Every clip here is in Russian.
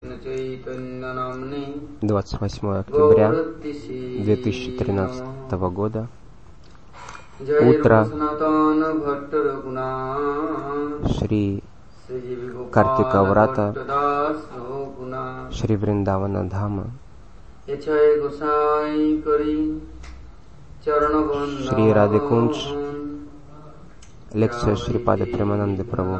28 октября 2013 года. Утро. Шри Картика Врата, Шри Вриндавана Дхама, Шри Радhe Кундж, лекция Шрипады Премананды Прабhu.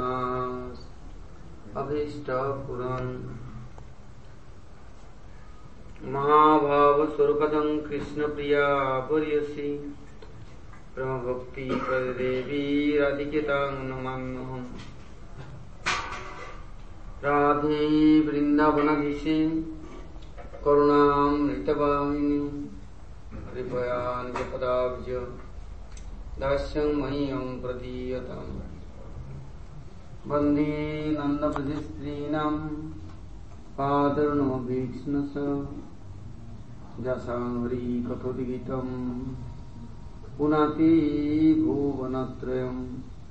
Mahabhava Surukadam Krishna Priya Paryasi Prama Bhakti Pradevi Radhikitang Namannaham Radhe Vrindavanadhishe Karunam Nitavamini Kripayan Japadabhya Dasyam Mahiyam Pradiyatam Vande Nanda Pradistrinam Padarno Bhikšnasa Jasangri Kathodigitam Punati Bhuvanatrayam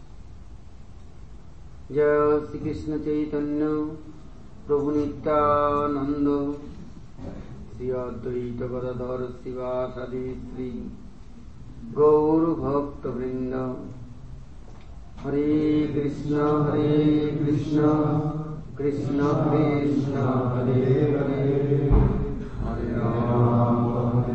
Jaya Sri Krishna Chaitanya Prabhu Nityananda Sri Advaita Gadadhar Sivasadi Sri Gaur Bhakta Vrinda Hare Krishna Krishna Krishna Hare Hare Hare Rama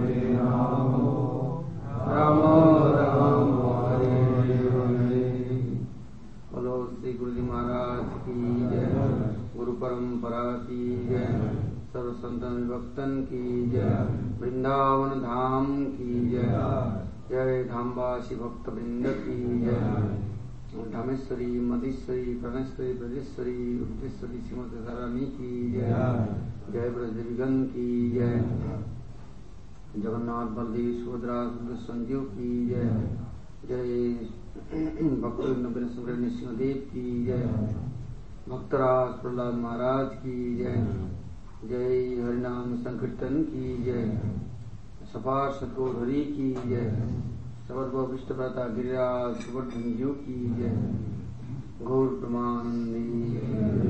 Rama Rama Hare Hare. Hello, Sri Guruji Maharaj ki jai, Guru Parampara ki jai, Sarva Santan Bhaktan ki jai, Vrindavan Dham ki jai, Jai Dhambasi Bhakta Vrinda ki jai. Dhameswari, Madheswari, Praneshwari, Brajeshwari, Uddeshwari, Srimati Sarani ki jai, Jai Brajdevigan ki jai, Jagannath Baldev Subhadra Sanjeev ki jai, Jai Bhaktivinoda Vinasambhara Nrsimhadev ki jai, Bhaktaraj Prahlad Maharaj ki jai, Jai Harinam Sankirtan ki jai, Sapar Satguru Hari ki jai, Savarva Vishtaprata Giriraj Subhadhanju ki jai, Gaur Pramanandi.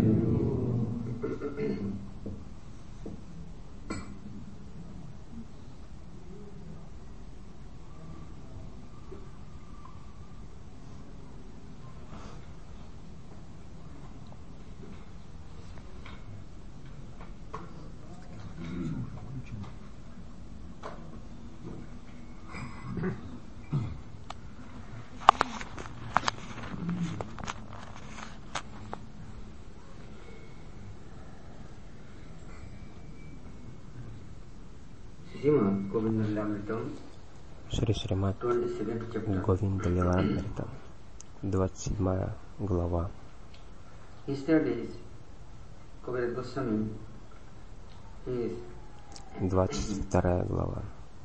Шри Шримад Говинда Лиламрита, 27 глава. 22 глава.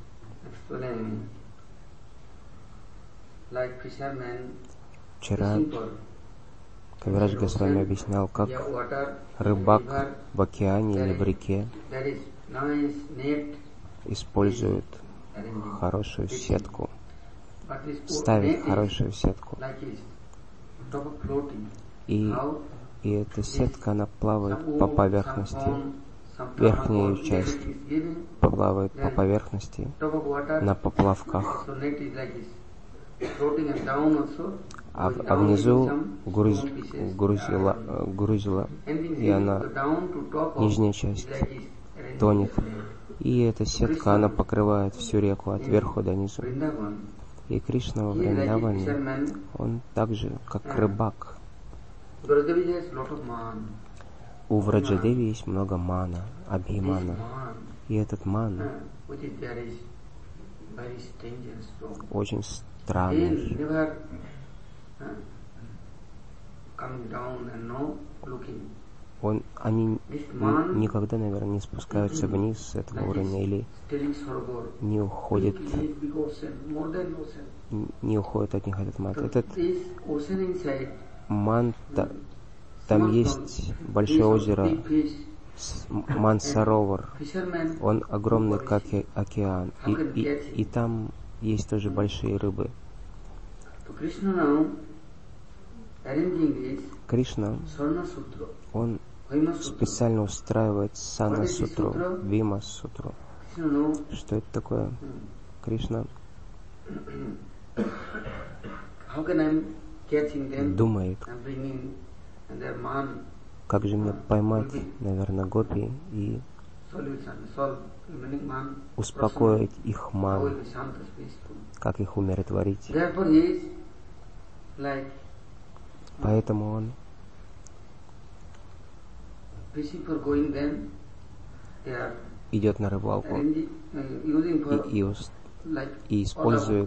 Вчера Кавирадж Госвами объяснял, как рыбак в океане или в реке использует хорошую сетку, ставит хорошую сетку, и эта сетка, она плавает по поверхности, верхняя часть плавает по поверхности на поплавках, а внизу грузила, и она, нижняя часть, тонет. И эта сетка, она покрывает всю реку от верху до низу. И Кришна во Вриндаване, он так же, как рыбак. У Враджадеви есть много мана, абхимана. И этот ман очень странный. Они никогда, наверное, не спускаются вниз с этого уровня или не уходят от них этот ман. Этот ман, там есть большое озеро Мансаровар. Он огромный, как океан. И там есть тоже большие рыбы. Кришна, он специально устраивает сана-сутру, вима-сутру. Что это такое? Кришна думает, как же мне поймать, наверное, гопи и успокоить их ман, как их умиротворить. Поэтому он идет на рыбалку и использует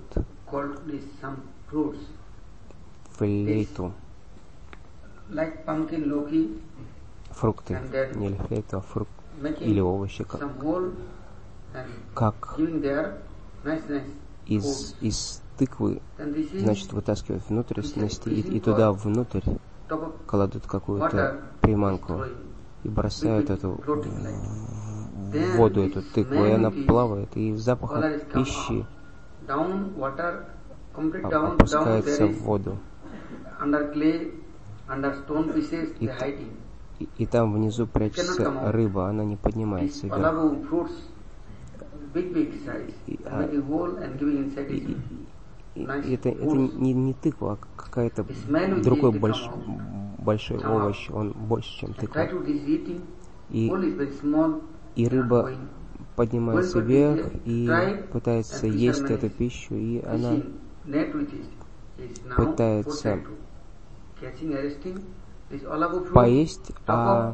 флейту, фрукты, не флейту, а фрукты или овощи, как из тыквы, значит, вытаскивают внутренности и туда внутрь кладут какую-то приманку и бросают эту в воду, эту тыкву, и она плавает, и запах от пищи опускается в воду. И там внизу прячется рыба, она не поднимается вверх. Это не тыква, а какая-то другой большой овощ, он больше, чем тыква. И рыба поднимается вверх и пытается есть эту пищу, и она пытается поесть, а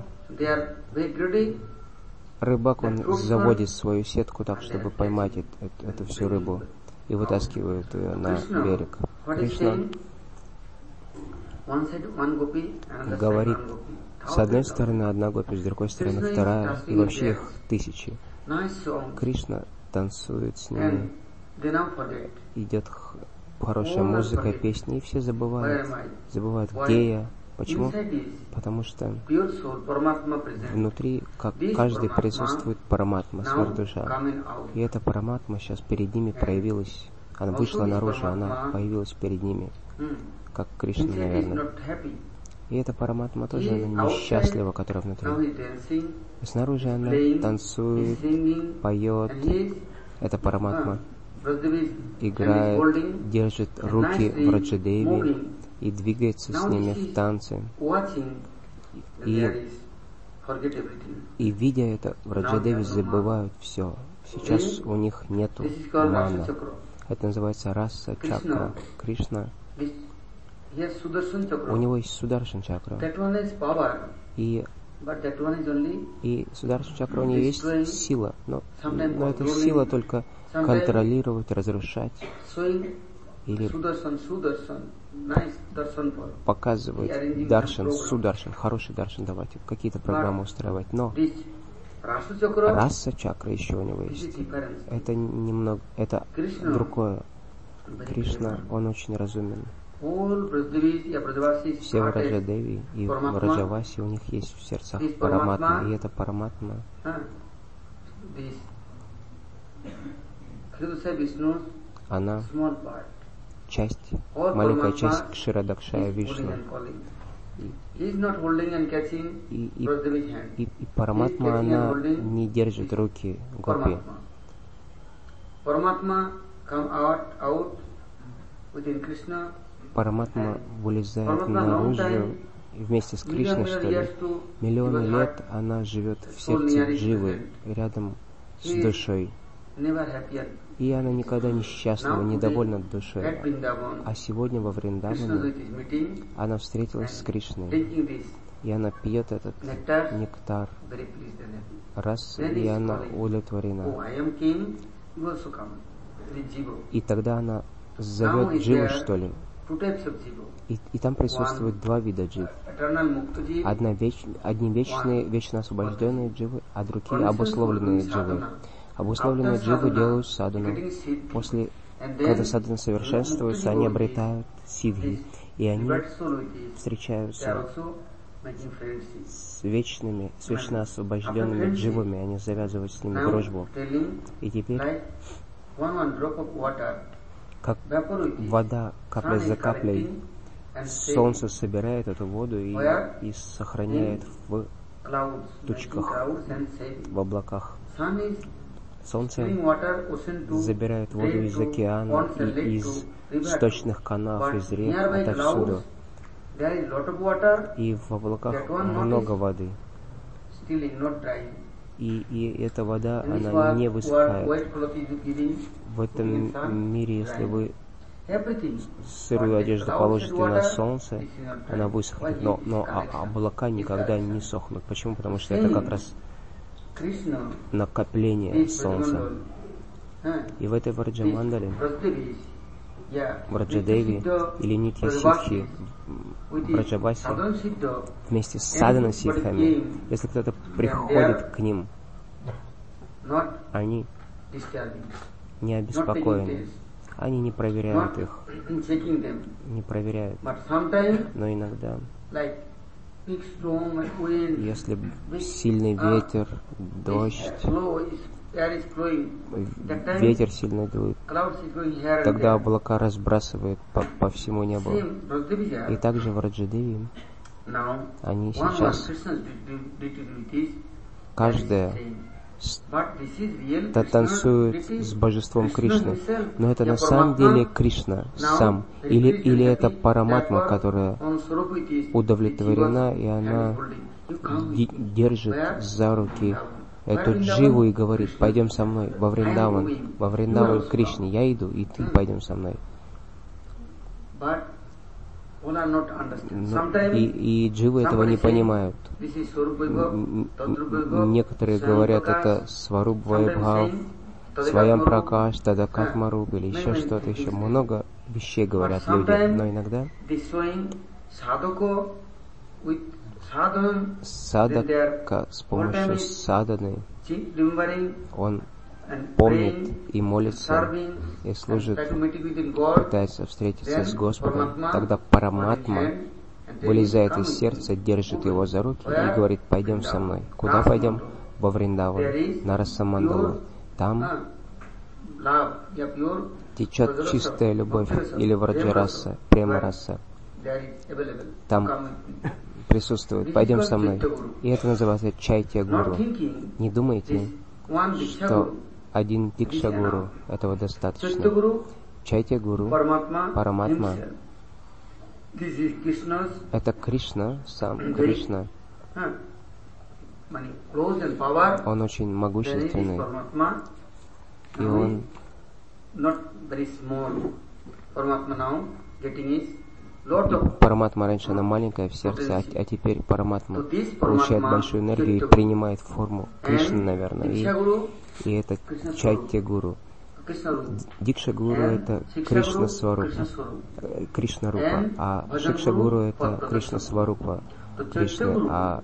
рыбак, он заводит свою сетку так, чтобы поймать эту всю рыбу и вытаскивает ее на берег. Кришна говорит, с одной стороны одна гопи, с другой стороны вторая, и вообще их тысячи. Кришна танцует с ними, идет хорошая музыка, песни, и все забывают, где я. Почему? Потому что внутри, как каждый, присутствует параматма, сверхдуша. И эта параматма сейчас перед ними проявилась. Она вышла наружу, она появилась перед ними, как Кришна, наверное. И эта параматма тоже, она несчастлива, которая внутри. И снаружи она танцует, поет. Эта параматма играет, держит руки в Раджадеви и двигается с ними в танце. И видя это, в Раджадеви забывают все. Сейчас у них нету мана. Это называется раса чакра. Кришна, у него есть Сударшан чакра. И Сударшан чакра, у него есть сила. Но эта сила только контролировать, разрушать или показывать даршан, сударшан, хороший даршан давать, какие-то программы устраивать. Но раса чакра еще у него есть. Это немного, это другое. Кришна, он очень разумен. Все Враджадеви и Враджаваси, у них есть в сердцах параматма, и эта параматма она часть, маленькая часть Кширадакшая Вишну. И параматма, она не держит руки гопи. Параматма вылезает наружу вместе с Кришной, что ли. Миллионы лет она живет в сердце Дживы, рядом с душой. И она никогда не счастлива, недовольна душой. А сегодня во Вриндаване она встретилась с Кришной. И она пьет этот нектар. Раз, и она удовлетворена. И тогда она зовет Дживу, что ли. И там присутствует два вида джив. Одни вечные, вечно освобожденные дживы, а другие обусловленные дживы. Обусловленные дживы делают садхану. После, когда садхана совершенствуется, они обретают сиддхи. И они встречаются с вечно освобожденными дживами. Они завязывают с ними дружбу. И теперь, как вода капля за каплей, солнце собирает эту воду и сохраняет в тучках, в облаках. Солнце забирает воду из океана и из сточных канав, из рек, отовсюду. И в облаках много воды. И эта вода, она не высыхает. В этом мире, если вы сырую одежду положите на солнце, она высохнет, но облака никогда не сохнут. Почему? Потому что это как раз накопление солнца. И в этой Враджамандале, Враджадеви или Нитья Сидхи, Враджаваси, вместе с Садхана Сидхами, если кто-то приходит к ним, они не обеспокоены. Они не проверяют их, не проверяют. Но иногда, если сильный ветер, дождь, ветер сильно дует, тогда облака разбрасывают по всему небу. И также Враджадеви, они сейчас, каждая танцует с божеством Кришны. Но это на самом деле Кришна сам. Или это Параматма, которая удовлетворена, и она держит за руки эту дживу и говорит: пойдем со мной во Вриндаван к Кришне. Я иду, и ты пойдем со мной. И дживы этого не понимают. Некоторые говорят, это Сваруб Вайбхав, Своям Пракаш, Тадакатмаруб или еще что-то еще. Много вещей говорят люди, но иногда садака с помощью саданы, он помнит и молится, и служит, пытается встретиться с Господом. Тогда Параматма вылезает из сердца, держит его за руки и говорит: пойдем со мной. Куда пойдем? Во Вриндаван, на Расамандалу. Там течет чистая любовь, или Враджараса, Према-раса. Там присутствует. Пойдем со мной. И это называется Чайтья Гуру. Не думайте, что один Дикша Гуру этого достаточно. Чайтья Гуру, Параматма, это Кришна, сам Кришна. Он очень могущественный, и он Параматма раньше она маленькая в сердце, а теперь Параматма получает большую энергию и принимает форму Кришны, наверное. И это Чайтья Гуру. Дикша Гуру это Кришна Сварупа, Кришна Рупа, а Шикша Гуру это Кришна Сварупа, Кришна.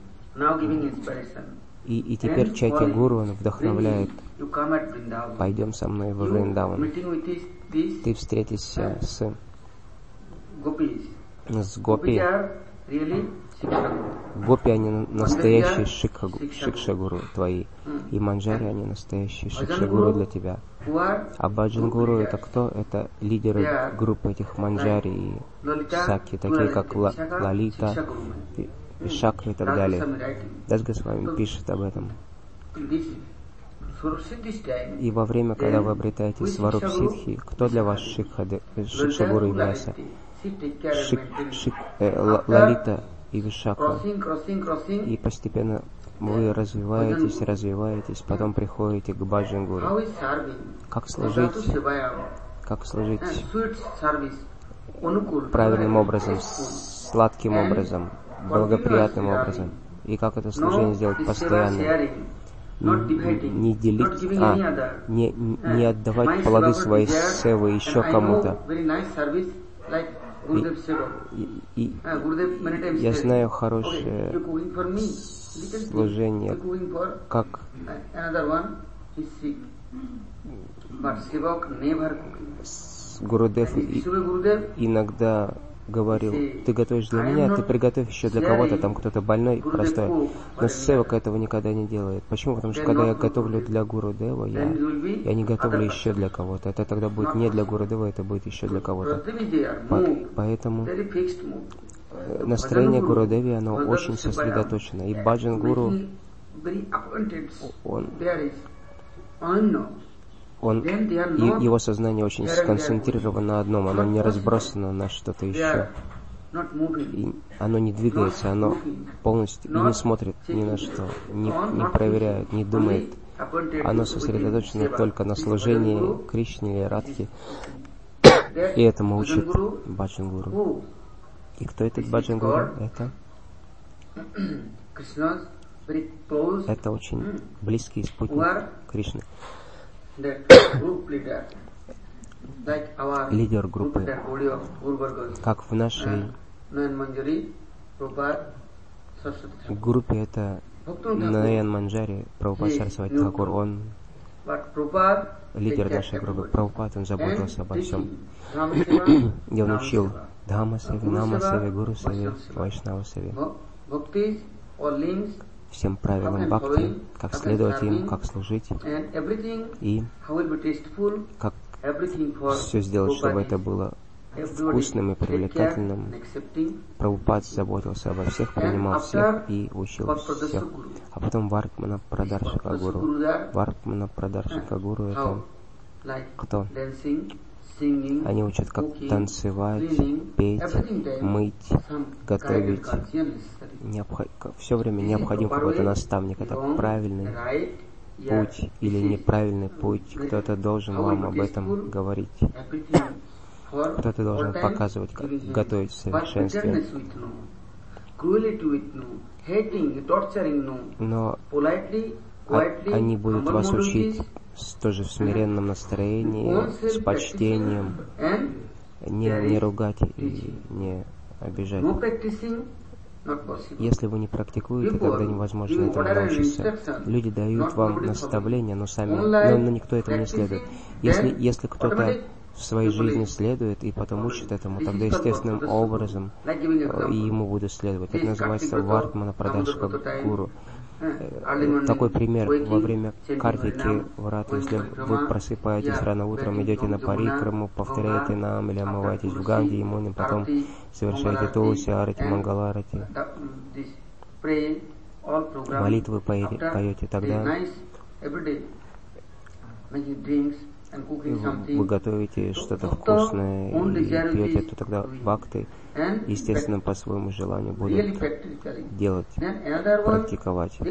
И теперь Чайтья Гуру он вдохновляет: пойдем со мной во Вриндаван. Ты встретишься с гопи. Гопи, они настоящие шикша-гуру твои. И манджари, они настоящие шикша-гуру для тебя. А баджан-гуру это кто? Это лидеры группы этих манджари и саки, такие как Лалита, Шакра и так далее. Дас Госвами пишет об этом. И во время, когда вы обретаете Сваруп Сидхи, кто для вас Шикша-гуру является? Лалита и Вишакха. И постепенно вы развиваетесь, потом приходите к Баджан-гуру. Как служить правильным образом, сладким образом, благоприятным образом. И как это служение сделать постоянно. Не делить, не отдавать плоды своей севы еще кому-то. И я знаю хорошее служение, как Гурудев иногда говорил: ты готовишь для меня, ты приготовь еще для кого-то, там кто-то больной, простой. Но севак этого никогда не делает. Почему? Потому что когда я готовлю для Гурудева, я не готовлю еще для кого-то. Это тогда будет не для Гурудева, это будет еще для кого-то. Поэтому настроение Гурудеви, оно очень сосредоточено. И Баджан Гуру, его сознание очень сконцентрировано на одном, оно не разбросано на что-то еще. И оно не двигается, оно полностью не смотрит ни на что, не проверяет, не думает. Оно сосредоточено только на служении Кришне или Радхе. И этому учит Баджан Гуру. И кто этот Баджан Гуру? Это очень близкий спутник Кришны. Лидер группы, как в нашей группе, это Наян Манджари, Прабхупад Сарасвати Тхакур, он лидер нашей группы. Прабхупад, он заботился обо всем. И он учил Дхамма Севе, Нама Севе, Гуру Севе, Вайшнава Севе, всем правилам бхакти, как следовать им, как служить, и как все сделать, чтобы это было вкусным и привлекательным. Прабхупад заботился обо всех, принимал всех и учил всех. А потом Вартмана Прадаршика Гуру. Вартмана Прадаршика Гуру — это кто? Они учат, как танцевать, петь, мыть, готовить. Все время необходим какой-то наставник. Это правильный путь или неправильный путь. Кто-то должен вам об этом говорить. Кто-то должен показывать, как готовить в совершенстве. Но они будут вас учить тоже в смиренном настроении, с почтением, не ругать и не обижать. Если вы не практикуете, тогда невозможно этому научиться. Люди дают вам наставления, но никто этому не следует. Если кто-то в своей жизни следует и потом учит этому, тогда естественным образом и ему будут следовать. Это называется Вартмана Прадаршика Гуру. Такой пример: во время Картики Врат, если вы просыпаетесь рано утром, идете на парикраму, повторяете нам или омываетесь в Ганге, Ямуне, потом совершаете Туласи Арати, Мангаларати, молитвы поете, тогда вы готовите что-то вкусное и пьете, то тогда бхакты, естественно, по своему желанию будут делать, практиковать.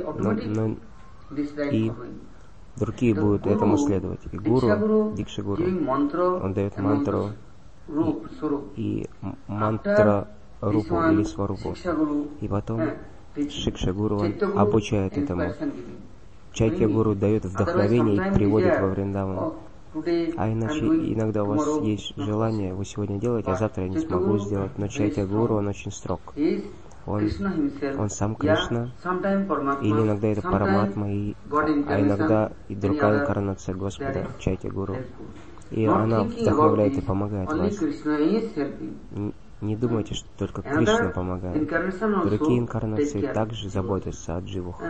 И другие будут этому следовать. И Гуру, Дикша Гуру, он дает мантру, и мантра Рупу или Сварупу. И потом Шикша Гуру, он обучает этому. Чайтья Гуру дает вдохновение и приводит во Вриндаван. А иначе иногда у вас есть желание, вы сегодня делаете, а завтра я не смогу сделать. Но Чайтья Гуру, он очень строг. Он сам Кришна, или иногда это Параматма, а иногда и другая инкарнация Господа, Чайтья Гуру. И она вдохновляет и помогает вас. Не думайте, что только Кришна помогает. Другие инкарнации также заботятся о дживах.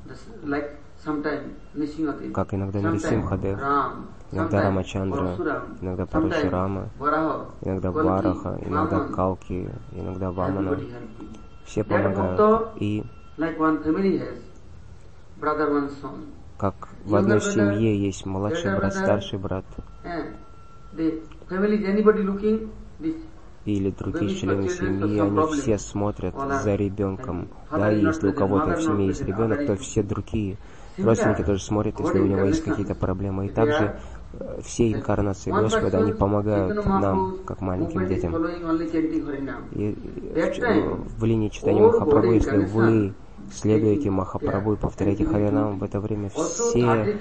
Как иногда Нарисимхадев, иногда Рамачандра, иногда Парашурама, иногда Вараха, иногда Калки, иногда Вамана. Все помогают. И как в одной семье есть младший брат, старший брат, или другие члены семьи, они все смотрят за ребенком. Да, и если у кого-то в семье есть ребенок, то все другие родственники тоже смотрят, если у него есть какие-то проблемы. И также все инкарнации Господа, они помогают нам, как маленьким детям. И в линии читания Махапрабху, если вы следуете Махапрабху и повторяете Харинам, в это время все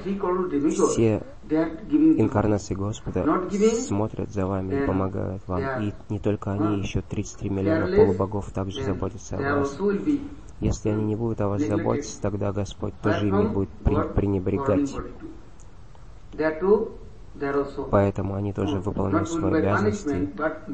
инкарнации Господа смотрят за вами и помогают вам. И не только они, еще 33 миллиона полубогов также заботятся о вас. Если они не будут о вас заботиться, тогда Господь тоже ими будет пренебрегать. Поэтому они тоже выполняют свои обязанности.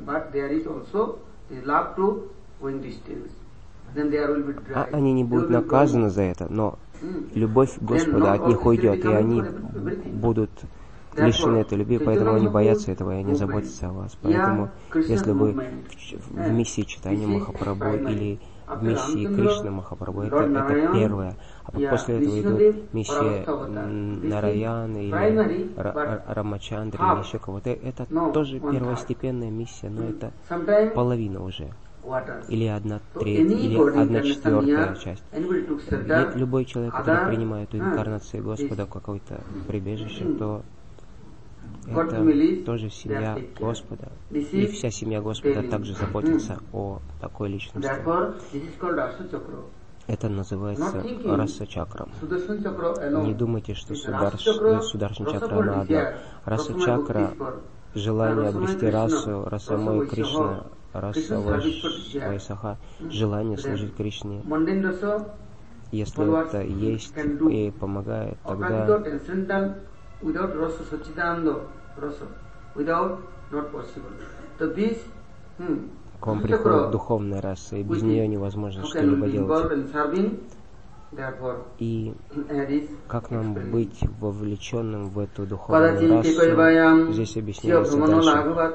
Они не будут наказаны за это, но любовь Господа от них уйдет, и они будут лишены этой любви, поэтому они боятся этого и они заботятся о вас. Поэтому, если вы в миссии читания Махапрабху или в миссии Кришны Махапрабху, это первое. А после этого идут миссия Нараяны или Рамачандры или еще кого-то. Это тоже первостепенная миссия, но это половина уже. Или 1/3, или 1/4 часть. Любой человек, который принимает инкарнацию Господа в какое-то прибежище, то это тоже семья Господа. И вся семья Господа также заботится о такой личности. Это называется раса-чакрам. Не думайте, что Сударшана чакра она одна. Раса-чакра, желание обрести расу, расамой Кришна, раса Вайсаха, желание служить Кришне. Если это есть и помогает, тогда к вам приходит духовная раса, и без нее невозможно что-либо делать. И как нам быть вовлеченным в эту духовную расу, здесь объясняется дальше.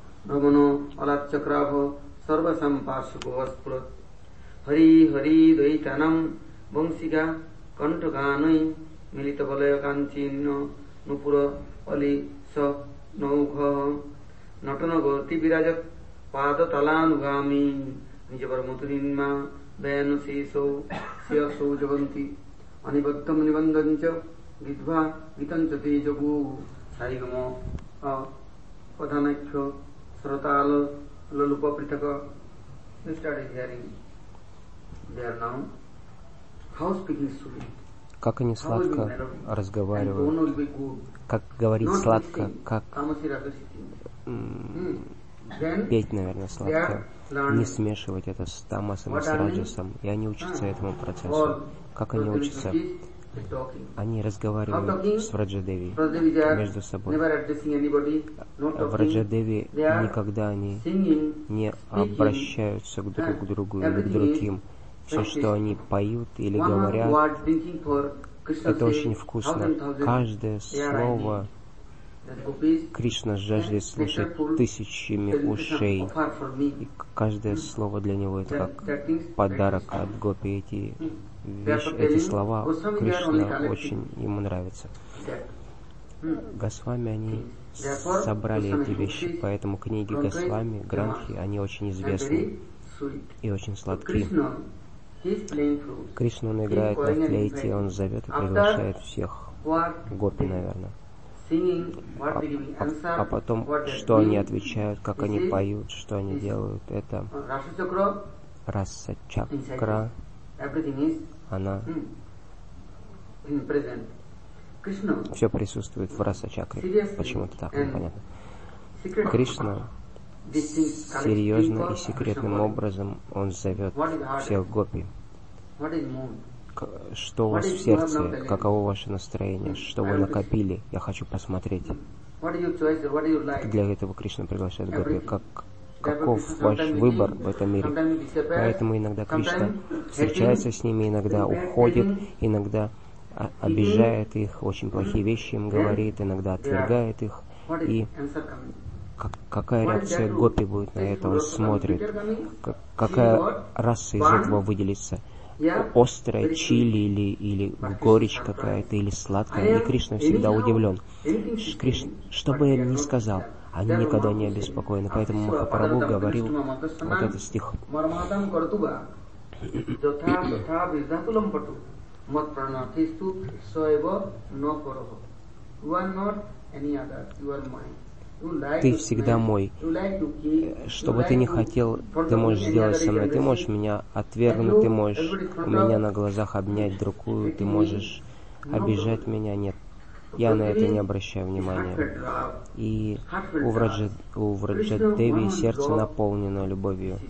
Хари Хари Дайтанам Бонсига Кантаганай Милita Valaya Kanchino Nupura Ali Sa Naukha Natana Goti Virajak Pada Talanugami Nijabar Muturinma Bayanu Siso Siyaso Javanti Anibaktam Nibandancha Gidva Gitanchati Jagu Saigamo Padhanakya Sratala Lalupa Pritaka. They started hearing. They are now how speaking sweet. Как они сладко разговаривают, как говорить сладко, как петь, наверное, сладко, не смешивать это с тамасом и с раджасом, и они учатся этому процессу. Как они учатся? Они разговаривают с Враджадеви между собой. Враджадеви никогда они не обращаются друг к другу или к другим. Все, что они поют или говорят, это очень вкусно. Каждое слово Кришна жаждет слушать тысячами ушей. И каждое слово для него это как подарок от гопи. Эти слова Кришна очень ему нравятся. Госвами они собрали эти вещи, поэтому книги Госвами, Гранхи, они очень известны и очень сладкие. Кришна, он играет на флейте, он зовет и приглашает всех, гопи, наверное. А потом, что они отвечают, как они поют, что они делают, это раса чакра, она все присутствует в раса чакре. Почему-то так, непонятно. Кришна серьезно и секретным образом он зовет всех гопи. Что у вас в сердце, каково ваше настроение, что вы накопили, я хочу посмотреть. Для этого Кришна приглашает гопи. Каков ваш выбор в этом мире? Поэтому иногда Кришна встречается с ними, иногда уходит, иногда обижает их, очень плохие вещи им говорит, иногда отвергает их. И какая реакция гопи будет на это? Он смотрит, какая раса из этого выделится. Острая, чили или горечь какая-то, или сладкая. И Кришна всегда удивлен. Что бы я ни сказал, они никогда не обеспокоены. Поэтому Махапрабху говорил вот этот стих. Ты всегда мой. Что бы ты ни хотел, ты можешь сделать со мной. Ты можешь меня отвергнуть, ты можешь у меня на глазах обнять другую, ты можешь обижать меня. Нет, я на это не обращаю внимания. И у Враджадеви сердце наполнено любовью.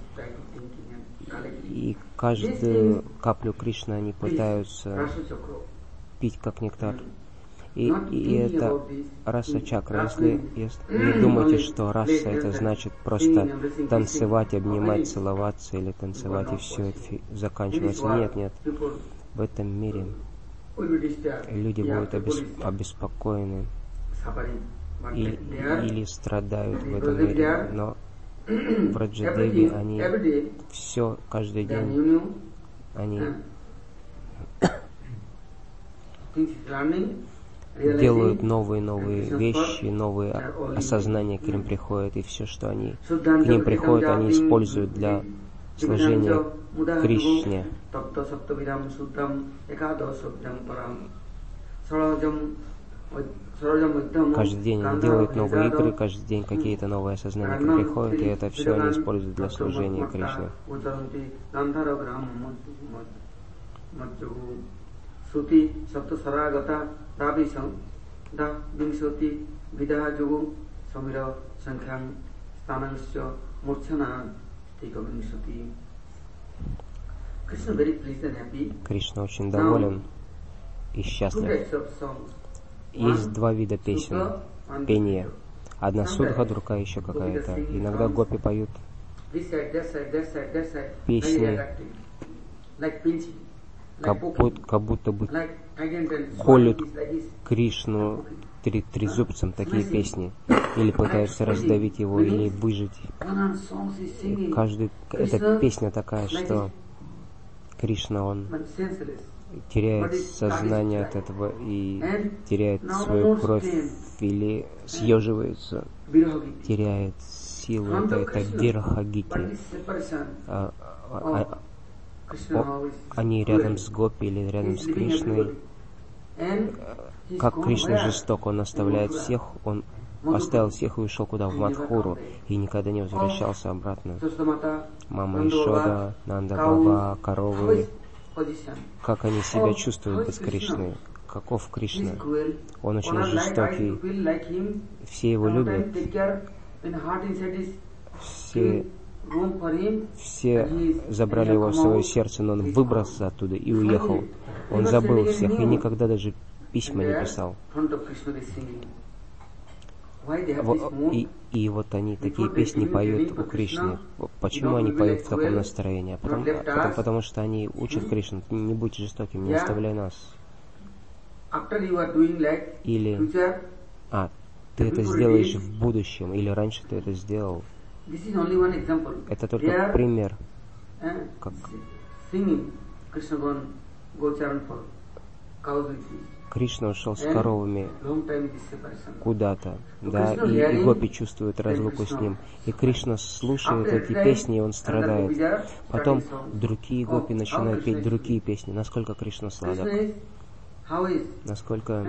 И каждую каплю Кришны они пытаются пить как нектар. И это раса чакра. Если не думайте, что раса это значит просто танцевать, обнимать, целоваться или танцевать и все это заканчивается. Нет. В этом мире люди будут обеспокоены или страдают в этом мире. Но в Раджадеве они все, каждый день, они делают новые вещи, новые осознания к ним приходят, и все, что они к ним приходят, они используют для служения Кришне. Каждый день они делают новые игры, каждый день какие-то новые осознания к ним приходят, и это все они используют для служения Кришне. Suti Sapta Saragata Davisam Da Vingsoti Vidaha Jugu Samira Sankhang Stanangsya Murchana Tikavingsoti. Krishna very pleased and happy. Кришна очень доволен и счастлив. Есть два вида песен, пения. Одна судха, другая еще какая-то. Иногда гопи поют песни, как будто бы колют Кришну трезубцем, такие песни, или пытаются раздавить его, или выжить. Эта песня такая, что Кришна, он теряет сознание от этого и теряет свою кровь, или съеживается, теряет силу. Это вирахагити. Они рядом с Гопи или рядом с Кришной. Как Кришна жесток, он оставляет всех, он оставил всех и ушел куда? В Мадхуру, и никогда не возвращался обратно. Мама Ишода, Нанда Баба, коровы, как они себя чувствуют без Кришны? Каков Кришна? Он очень жестокий, все его любят, все забрали его в свое сердце, но он выбрался оттуда и уехал. Он забыл всех и никогда даже письма не писал. И вот они такие песни поют у Кришны. Почему они поют в таком настроении? Потому что они учат Кришну: не будь жестоким, не оставляй нас. Или ты это сделаешь в будущем, или раньше ты это сделал. Это только пример. Как Кришна ушел с коровами куда-то, да, и гопи чувствуют разлуку с ним. И Кришна слушает эти песни, и он страдает. Потом другие гопи начинают петь другие песни. Насколько Кришна сладок, насколько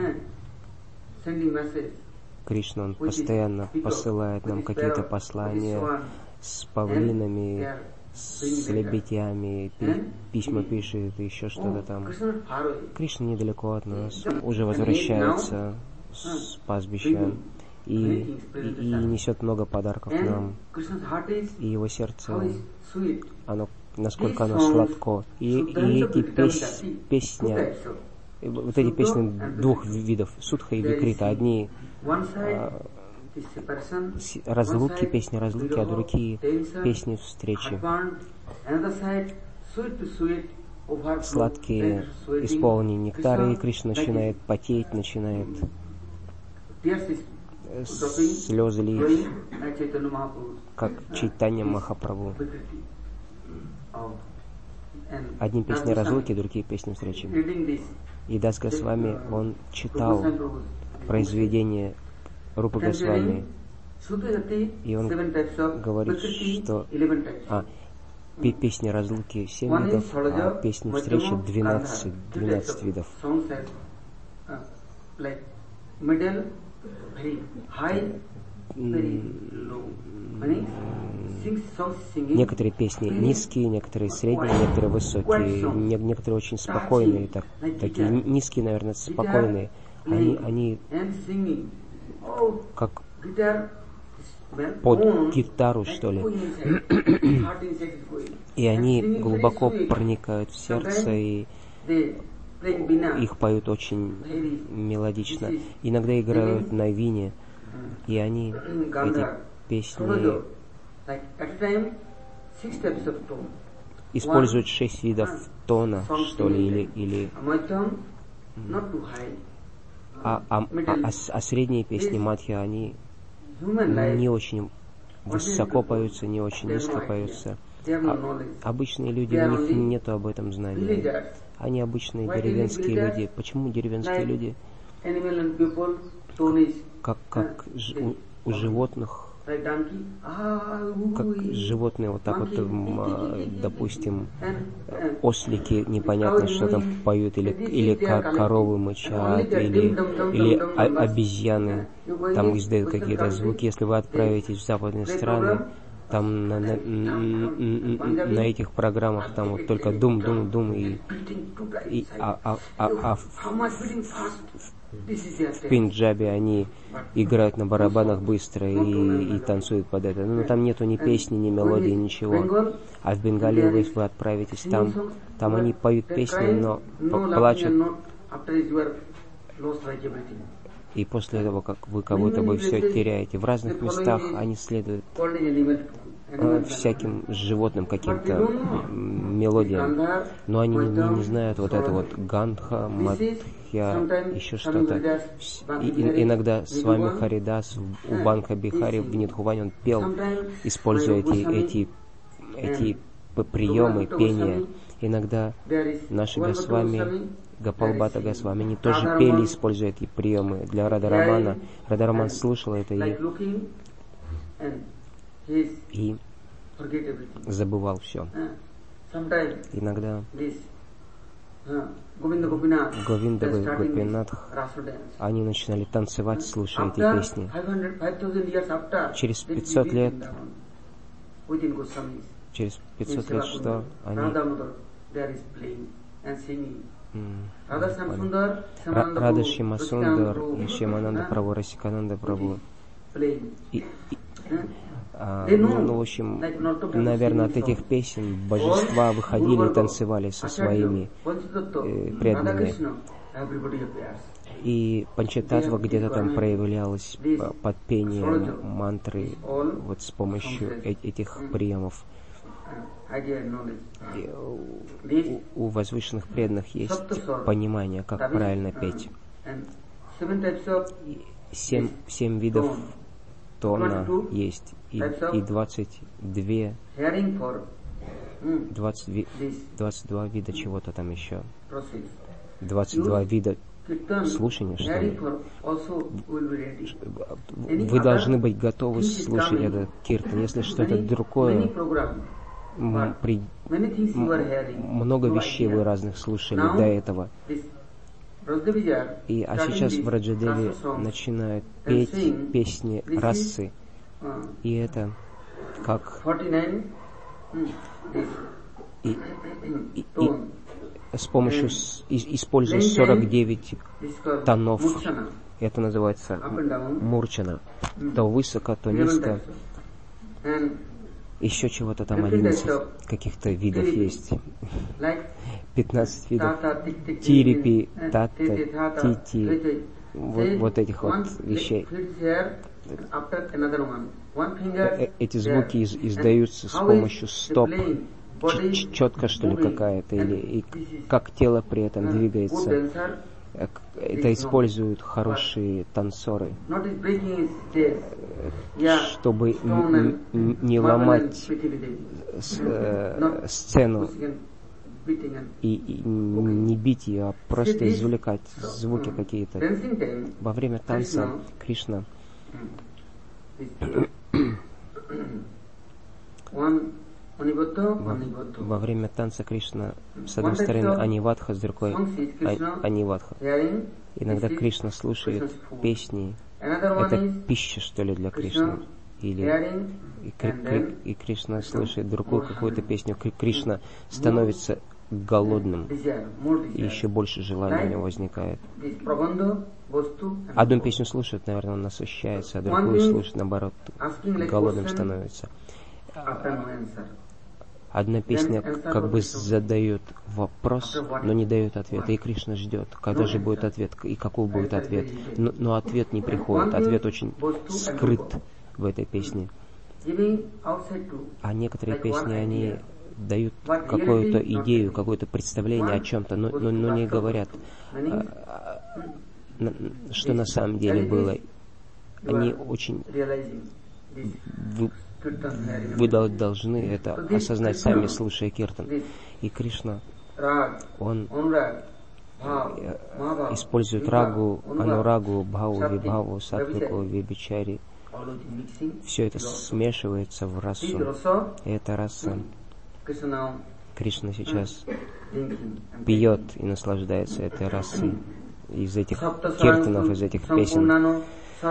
Кришна, он постоянно посылает нам какие-то послания с павлинами, с лебедями, письма пишет, еще что-то там. Кришна недалеко от нас, уже возвращается с пастбища и несет много подарков нам. И его сердце, насколько оно сладко. И эти песни, вот эти песни двух видов, судха и викрита. Одни разлуки, песни разлуки, а другие песни встречи. Сладкие, исполненные нектара, и Кришна начинает потеть, начинает слезы лить, как Чайтанья Махапрабху. Одни песни разлуки, другие песни встречи. И Дас Госвами, он читал произведение Рупы Госвами, и он говорит, что песни разлуки 7 видов, а песни встречи 12 видов. Некоторые песни низкие, некоторые средние, некоторые высокие, некоторые очень спокойные, такие низкие, наверное, спокойные. Они как под гитару, что ли. И они глубоко проникают в сердце, и их поют очень мелодично. Иногда играют на вине, и они, эти песни, используют 6 видов тона, что ли, или А средние песни Мадхья, они не очень высоко поются, не очень низко поются. Обычные люди, у них нету об этом знания. Они обычные деревенские люди. Почему деревенские люди? Как у животных, как животные вот так вот, допустим, ослики непонятно что там поют, или коровы мычат, или обезьяны там издают какие-то звуки. Если вы отправитесь в западные страны, там на этих программах там вот только дум-дум-дум в Пенджабе они играют на барабанах быстро и танцуют под это. Но там нету ни песни, ни мелодии, ничего. А в Бенгалии вы отправитесь, там они поют песни, но плачут. И после этого, как вы кого-то вы все теряете. В разных местах они следуют всяким животным каким-то мелодиям, но они не знают вот это вот гандха, мадхья, еще что-то. Иногда с вами Харидас у Банка Бихари в Нидхуване он пел, используя эти приемы пения. Иногда наши Госвами, Гопал-бхатта Госвами, они тоже пели, используя эти приемы для Радхарамана. Радхараман слушал это и забывал все. Иногда Говинда Гопинатх, они начинали танцевать, слушая эти песни. Через 500 лет что? Они Рада Шьямасундар и Шьямананда Прабху, Расикананда Прабху. В общем, наверное, от этих песен божества выходили и танцевали со своими преданными. И Панчататва где-то там проявлялась под пением мантры вот с помощью этих приемов. У возвышенных преданных есть понимание, как правильно петь. 7 видов тона есть, и 22 вида чего-то там еще. 22 вида слушания, что ли? Вы должны быть готовы слушать этот киртан. Если что-то другое, много вещей вы разных слушали до этого. А сейчас в Раджадеве начинают петь песни расы, и это как с помощью, используя 49 тонов, это называется мурчана, то высоко, то низко, еще чего-то там 11 каких-то видов есть. 15 видов тирипи, татта, тити, вот этих вот вещей. Эти звуки издаются с помощью стоп, четко что ли какая-то, или как тело при этом двигается. Это используют хорошие танцоры, чтобы не ломать сцену и не бить ее, а просто извлекать звуки какие-то. Во время танца Кришна во время танца Кришна с одной стороны Анивадха, с другой Анивадха. Иногда Кришна слушает песни. Это пища, что ли, для Кришны? Или и Кришна слышит другую какую-то песню. Кришна становится голодным, и еще больше желания у него возникает. Одну песню слушает, наверное, он насыщается, а другую слушает, наоборот, голодным становится. Одна песня как бы задает вопрос, но не дает ответа, и Кришна ждет, когда же будет ответ, и какой будет ответ. Но ответ не приходит, ответ очень скрыт в этой песне. А некоторые песни, они дают какую-то идею, какое-то представление о чем-то, но не говорят. что на самом деле было. Они очень... Вы должны это осознать сами, слушая киртан. И Кришна, Он использует рагу, анурагу, бхаву, вибхаву, сатвику, вибичари. Все это смешивается в расу. И эта раса Кришна сейчас пьет и наслаждается этой расой из этих киртанов, из этих песен.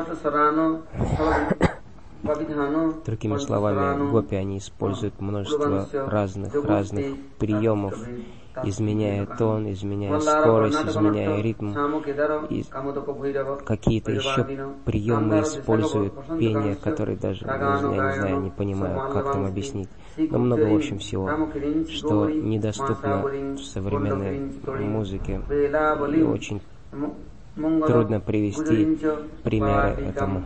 Другими словами, гопи, они используют множество разных приемов, изменяя тон, изменяя скорость, изменяя ритм. И какие-то еще приемы используют пение, которые даже, я не знаю, не понимаю, как там объяснить. Но много, в общем, всего, что недоступно в современной музыке. И очень трудно привести примеры этому.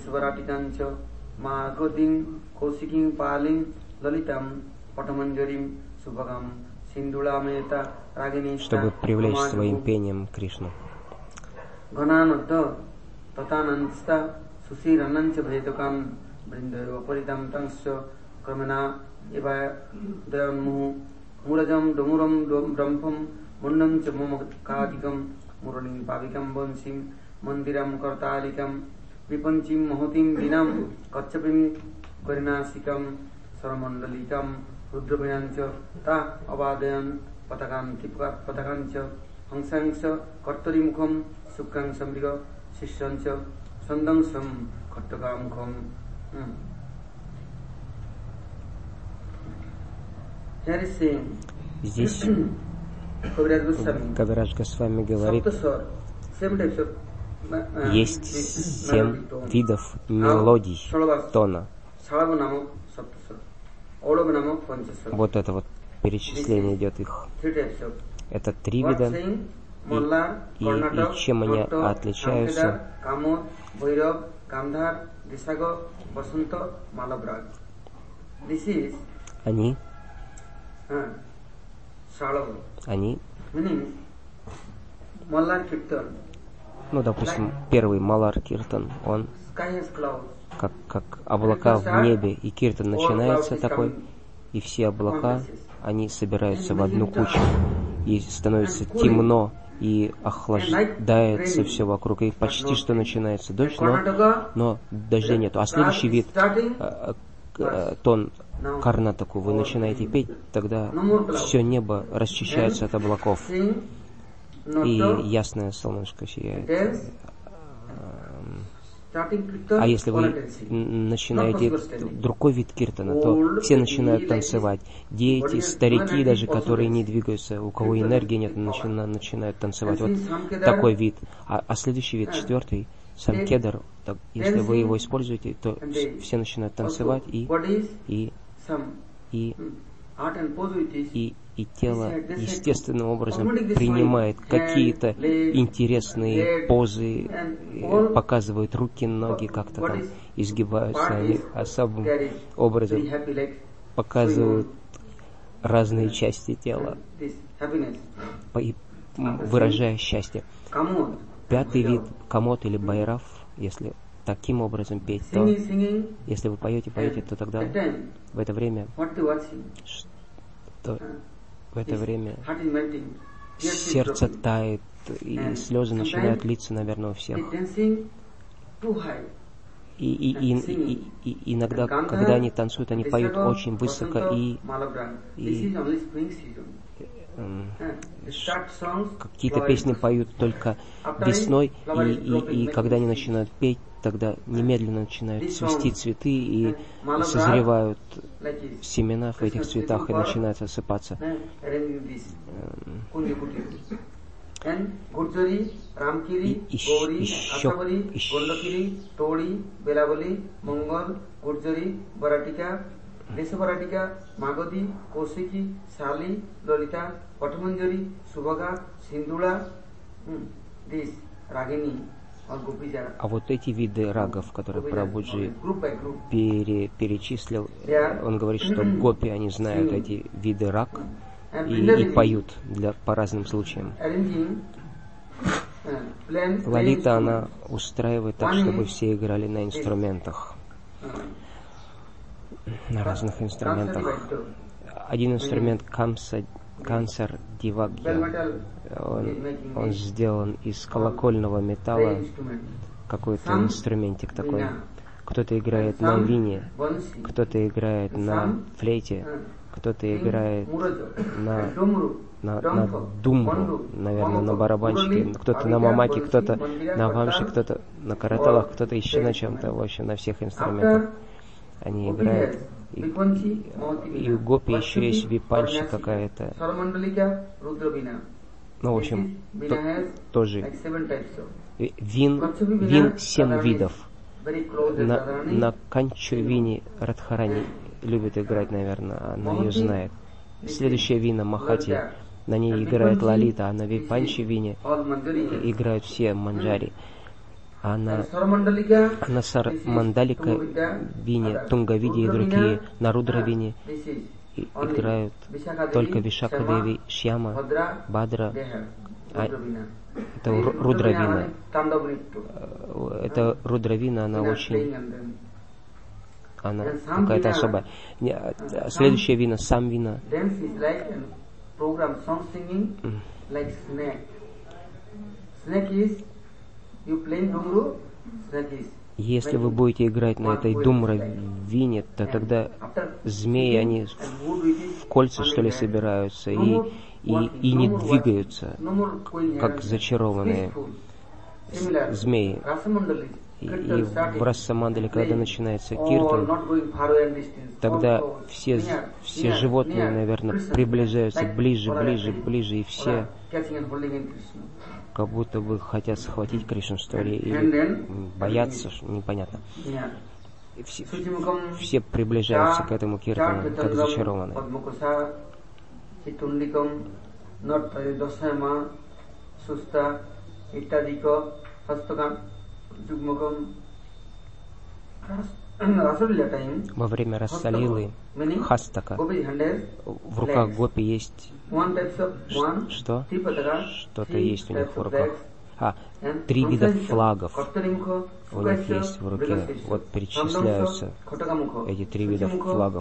Чтобы привлечь своим пением Кришну. Vipanchim Mahotim Dinam Kachapim Karinasikam Saramandalikam Rudrabhayancha Ta Avadayan Patakan Patakancha Hangsancha Kartarimukham Sukkang Samriga Shishancha Sandangsam Kartakamukham. Здесь Кавирадж Госвами говорит, есть 7 видов мелодий тона. Вот это вот перечисление идет их. Это 3 вида. И чем они отличаются? Они ну, допустим, первый Малар Киртан, он как облака в небе, и Киртан начинается такой, и все облака, они собираются в одну кучу, и становится темно, и охлаждается все вокруг, и почти что начинается дождь, но дождя нету. А следующий вид, тон Карнатаку, вы начинаете петь, тогда все небо расчищается от облаков. И ясное солнышко сияет. А если вы начинаете другой вид киртана, то все начинают танцевать. Дети, старики даже, которые не двигаются, у кого энергии нет, начинают танцевать. Вот такой вид. А следующий вид, 4-й, Самкедар, если вы его используете, то все начинают танцевать, и тело естественным образом принимает какие-то интересные позы, показывают руки, ноги, как-то там изгибаются, они особым образом показывают разные части тела, выражая счастье. 5-й вид камот или байрав, если таким образом петь, то если вы поете, то тогда в это время сердце тает, и слезы начинают литься, наверное, у всех. И иногда, когда они танцуют, они поют очень высоко, и какие-то песни поют только весной, и когда они начинают петь, тогда немедленно начинают цвести цветы, и созревают семена в этих цветах, и начинают осыпаться. Desabaratika, Magadi, Kosiki, Sali, Lolita, Patamanjari, Subhaga, Sindula, this Ragini. А вот эти виды рагов, которые Прабхуджи перечислил, он говорит, что гопи, они знают эти виды раг и поют по разным случаям. Лалита, она устраивает так, чтобы все играли на инструментах, на разных инструментах. Один инструмент Кансар Дивагья, он сделан из колокольного металла, какой-то инструментик такой. Кто-то играет на вине, кто-то играет на флейте, кто-то играет на думру, наверное, на барабанчике, кто-то на мамаке, кто-то на вамше, кто-то на караталах, кто-то еще на чем-то, в общем, на всех инструментах они играют. И у гопи еще есть випанчи какая-то. Ну, в общем, тоже вин 7 видов. На канчо-вине Радхарани любит играть, наверное, она ее знает. Следующая вина Махати, на ней играет Лалита, а на випанчи-вине играют все манджари. А на Сар-Мандалика вине, Тунгавиде и другие, на Рудра-вине играют только Вишакха-деви, Шьяма, Бадра. Это Рудра-вина. Это Рудра-вина, она очень... Она какая-то особая. Следующая вина, Сам-вина. Если вы будете играть на этой думра-вине, то тогда змеи, они в кольца, что ли, собираются и не двигаются, как зачарованные змеи. И в Раса-мандале, когда начинается киртан, тогда все животные, наверное, приближаются ближе, и все как будто бы хотят схватить Кришну, что ли, или боятся, непонятно. И все приближаются к этому киртану, как зачарованные. Во время Расалилы, Хастака, в руках гопи есть... Что? Что-то есть у них в руках. 3 вида флагов у них есть в руке. Вот перечисляются эти 3 вида флагов.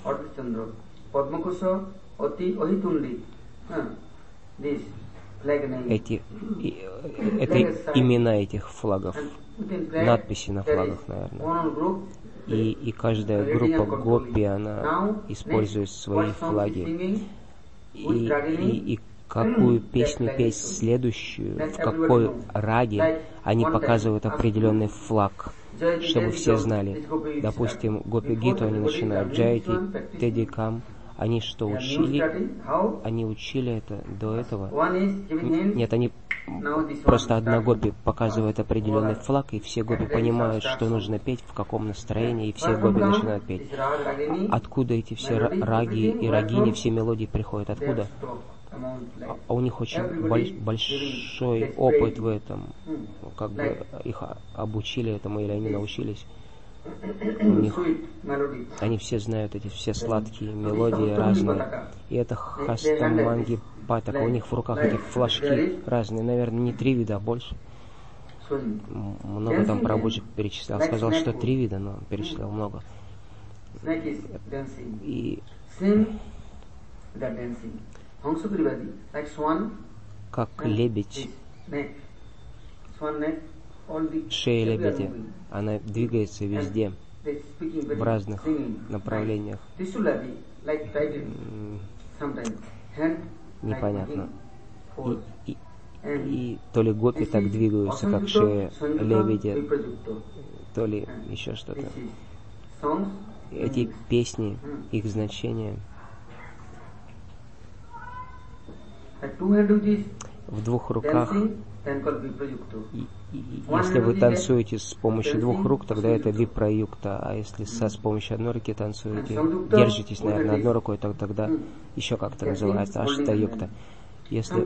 Это имена этих флагов, надписи на флагах, наверное. И каждая группа гопи, она использует свои флаги. И какую песню петь следующую, в какой раге, они показывают определенный флаг, чтобы все знали. Допустим, Гопи-гиту они начинают Джайти, Тедикам. Они что, учили? Они учили это до этого? Нет, они просто одна гопи показывает определенный флаг, и все гопи понимают, что нужно петь, в каком настроении, и все гопи начинают петь. Откуда эти все раги и рагини, все мелодии приходят? Откуда? А у них очень большой опыт в этом. Как бы их обучили этому, или они научились. Они все знают эти все сладкие мелодии разные. И это Хастаманги Патака. У них в руках эти флажки разные. Наверное, не 3 вида, а больше. Много там Прабхуджи перечислял. Сказал, что 3 вида, но перечислял много. И как лебедь, шея лебедя, она двигается везде, в разных направлениях. Непонятно. И то ли гопи так двигаются, как шея лебедя, то ли еще что-то. Эти песни, их значение. В 2 руках, если вы танцуете с помощью 2 рук, тогда это випраюкта, а если с помощью 1 руки танцуете, держитесь, наверное, 1 рукой, то тогда еще как-то называется аштаюкта. Если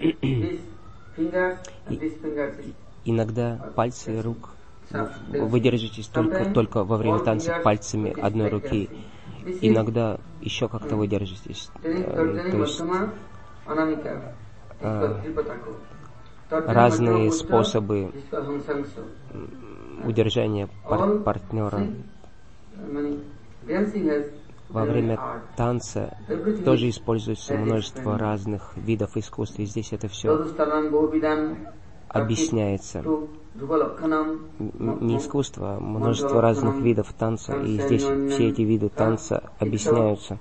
иногда пальцы рук, вы держитесь только во время танца пальцами 1 руки, иногда еще как-то вы держитесь, то есть разные способы удержания партнера. Во время танца тоже используется множество разных видов искусств, и здесь это все объясняется. Не искусство, а множество разных видов танца, и здесь все эти виды танца объясняются.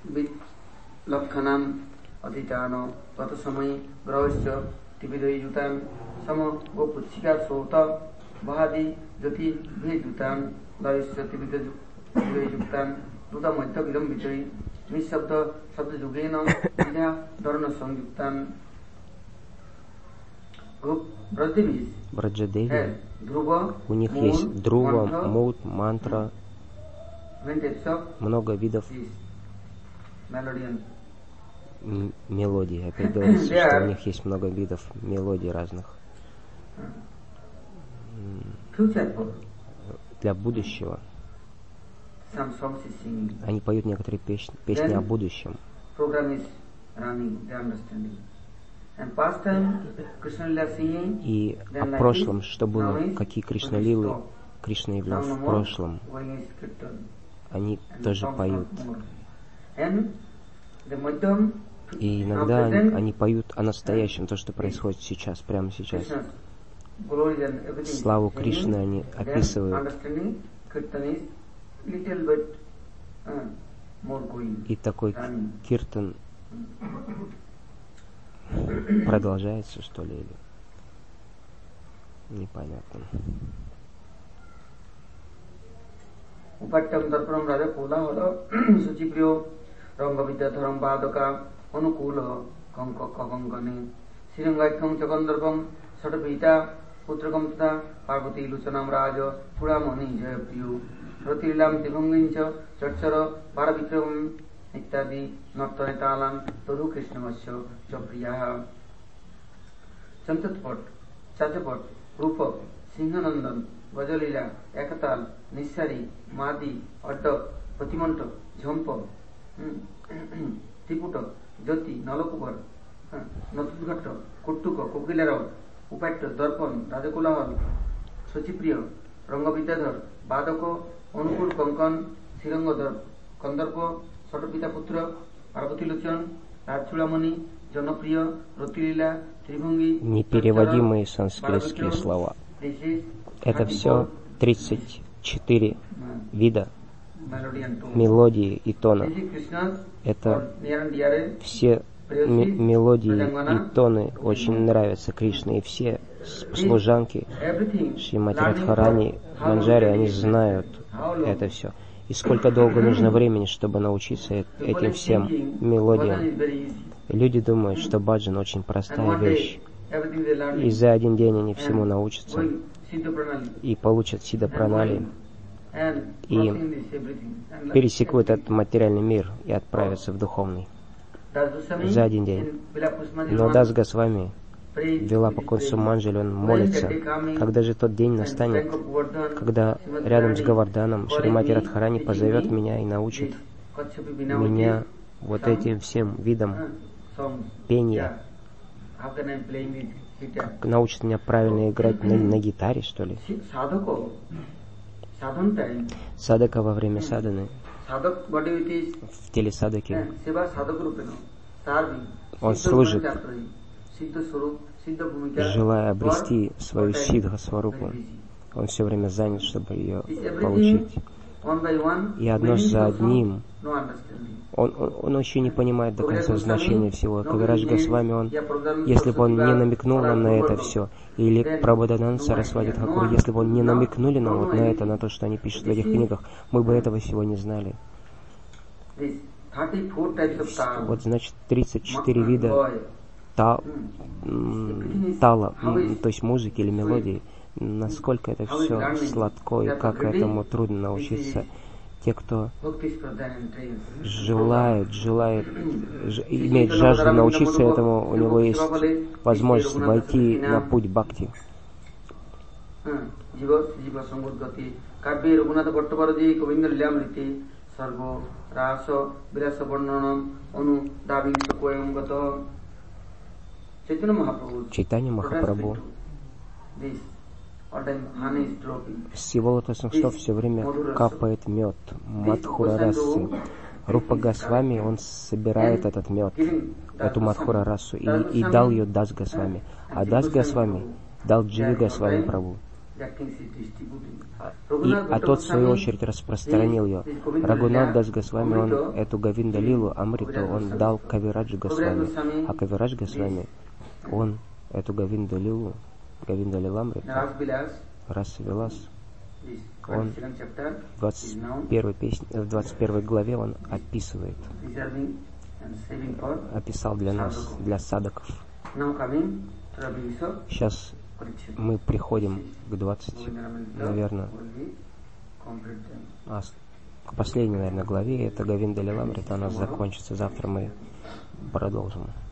Браджадеви, у них есть друва, мут, мантра, много видов мелодий. Опять говорится, что у них есть много видов мелодий разных. Для будущего они поют некоторые песни о будущем. И о прошлом, что было, какие Кришналилы Кришна являл в прошлом, они тоже поют. И иногда они поют о настоящем, то, что происходит сейчас, прямо сейчас. Славу Кришны они описывают. И такой киртан продолжается, что ли, или непонятно. Upattam Darpanam Raja Kola Hala Suchipriyo Ranga Vidyadharam Badaka Anukula Kanka Kavankane Sirangaikham Chakandarpam Satapita Putrakam Tata Parvati Luchanam Raja Puramani Jayapriyo Ratilam Divangincha Chachara Paravikram Ittadi Nartanetalam Tadu Krishnavasya Chapriyaha Chantatpat Chachapat Rupa Singhanandan Vajalila Ekatal Nissari Madi Adda Patimanta Jhampa Tiputa Jyoti Nalakupar Natudghatta Kuttuka Kokilarao Upatta Darpan Rajakulahal Sachipriya Rangavidyadhar Badako Anupur Kankan Sirangadar Kandarpa Satapita Putra Parvati Luchan Rajchulamani Janapriya Ratilila Tribhangi. Непереводимые санскритские слова. Это все 34 вида мелодии и тонов. Это все мелодии и тоны очень нравятся Кришне, и все служанки Шримати Радхарани Манджари, они знают это все. И сколько долго нужно времени, чтобы научиться этим всем мелодиям. Люди думают, что баджан очень простая вещь. И за один день они всему научатся и получат сидда пранали, и пересекут этот материальный мир и отправятся в духовный за один день. Но Дас Госвами, Вилапа Кунсуманджали, он молится, когда же тот день настанет, когда рядом с Говардhaном Шримати Радхарани позовет меня и научит меня вот этим всем видам пения, как научит меня правильно играть на гитаре, что ли. Садака во время садханы, в теле садаки, он служит, желая обрести свою сиддха-сварупу. Он все время занят, чтобы ее получить. И одно за одним. Он еще не понимает до конца значения всего. Кавирадж Госвами, он, если бы он не намекнул нам на это все, или Прабодхананда Сарасвати Тхакур, если бы он не намекнули нам вот на это, на то, что они пишут в этих книгах, мы бы этого всего не знали. Вот значит 34 вида тала, то есть музыки или мелодии. Насколько это все сладко и как этому трудно научиться. Те, кто имеет жажду научиться этому, у него есть возможность войти на путь бхакти. Чайтанья Махапрабху с его лотосных стоп все время капает мед, Мадхура расы. Рупа Госвами, он собирает этот мед, эту Мадхура расу, и дал ее Дас Госвами. А Дас Госвами дал Дживи Госвами Прабху. А тот, в свою очередь, распространил ее. Рагунат Дас Госвами, он эту Говинда Лилу, Амриту, он дал Кавирадж Госвами. А Кавирадж Госвами, он эту Говинда Лилу, Говинда Лиламриту, Раса Вилас, он в 21 главе он описал для нас, для садаков. Сейчас мы приходим к 20, наверное, к последней, наверное, главе. Это Говинда Лиламрита, она закончится. Завтра мы продолжим.